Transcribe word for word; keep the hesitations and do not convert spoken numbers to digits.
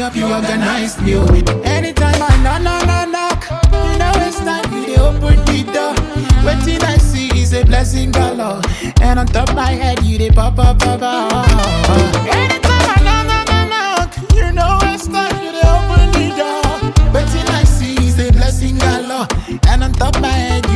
up, you organized me. Oh. Anytime I knock, knock, knock, knock, you know it's time you they open the door. Waiting I see is a blessing galore, and on top my head you they pop up, pop up. Anytime I knock, knock, knock, knock, you know it's time you they open the door. Waiting I see is a blessing galore, and on top my head you